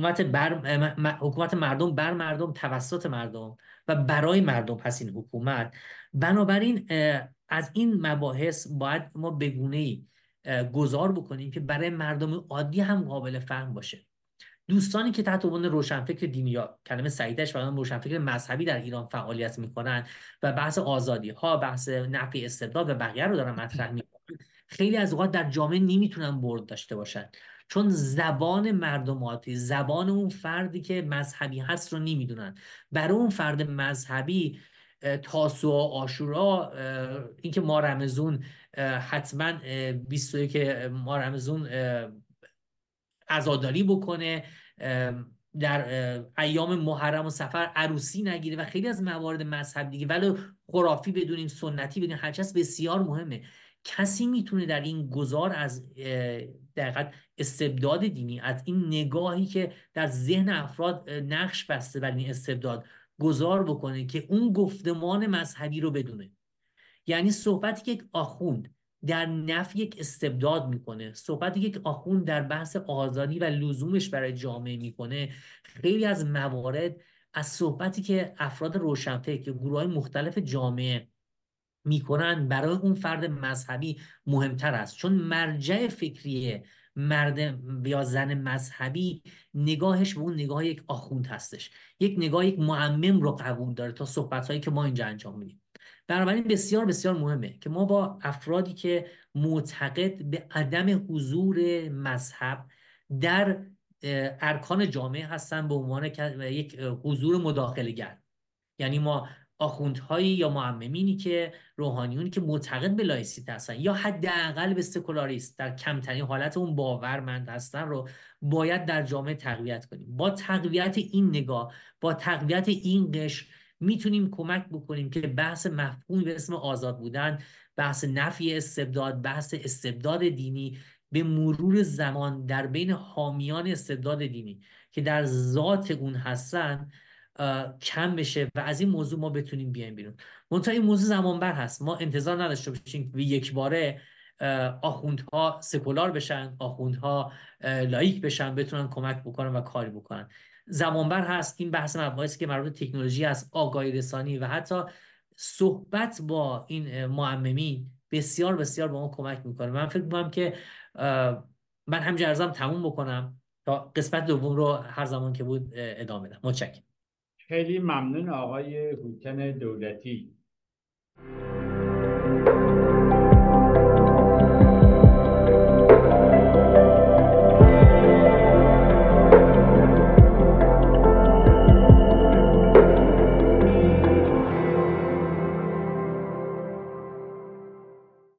حکومت مردم بر مردم توسط مردم و برای مردم هست این حکومت. بنابراین از این مباحث باید ما به گونه‌ای گذار بکنیم که برای مردم عادی هم قابل فهم باشه. دوستانی که تحت عنوان روشنفکر دینی یا کلمه سعیدش برای روشنفکر مذهبی در ایران فعالیت میکنن و بحث آزادی ها، بحث نفی استبداد و بقیه رو دارن مطرح میکنن، خیلی از اوقات در جامعه نمیتونن برد داشته باشن، چون زبان مردم عادی، زبان اون فردی که مذهبی هست رو نمیدونن. برای اون فرد مذهبی تاسوعا، عاشورا، اینکه ماه رمضان حتما 21 ماه رمضان عزاداری بکنه، در ایام محرم و سفر عروسی نگیره و خیلی از موارد مذهب دیگه، ولی خرافی بدونیم سنتی بدونیم هرچی هست، بسیار مهمه. کسی میتونه در این گذار از دقیقاً استبداد دینی، از این نگاهی که در ذهن افراد نقش بسته بر این استبداد گذار بکنه که اون گفتمان مذهبی رو بدونه. یعنی صحبتی که یک آخوند در نفی یک استبداد میکنه، صحبتی که یک آخوند در بحث آزادی و لزومش برای جامعه میکنه، خیلی از موارد از صحبتی که افراد روشنفکر یا گروه‌های مختلف جامعه میکنن برای اون فرد مذهبی مهمتر است، چون مرجع فکری مرد یا زن مذهبی نگاهش به اون نگاه یک آخوند هستش، یک نگاه یک معمم رو قبول داره تا صحبت‌هایی که ما اینجا انجام میدیم. بنابراین بسیار بسیار مهمه که ما با افرادی که معتقد به عدم حضور مذهب در ارکان جامعه هستن به عنوان یک حضور مداخله‌گر، یعنی ما آخوندهایی یا معممینی که روحانیونی که معتقد به لایسیت هستن یا حداقل به سکولاریست، در کمترین حالت اون باورمند هستن، رو باید در جامعه تقویت کنیم. با تقویت این نگاه، با تقویت این قشر، میتونیم کمک بکنیم که بحث مفهومی به اسم آزاد بودن، بحث نفی استبداد، بحث استبداد دینی به مرور زمان در بین حامیان استبداد دینی که در ذات اون هستن کم بشه و از این موضوع ما بتونیم بیایم بیرون. منتها این موضوع زمانبر هست. ما انتظار نداشته باشیم که یک باره آخوندها سکولار بشن، آخوندها لایک بشن، بتونن کمک بکنن و کاری بکنن. زمانبر هست. این بحث مباحثی که مربوط به تکنولوژی است، آگاهی رسانی و حتی صحبت با این معممین بسیار بسیار به ما کمک میکنه. من فکر میکنم که من همینجا عرضم تموم بکنم تا قسمت دوم رو هر زمان که بود ادامه بدم. متشکرم. خیلی ممنون آقای هوتن دولتی.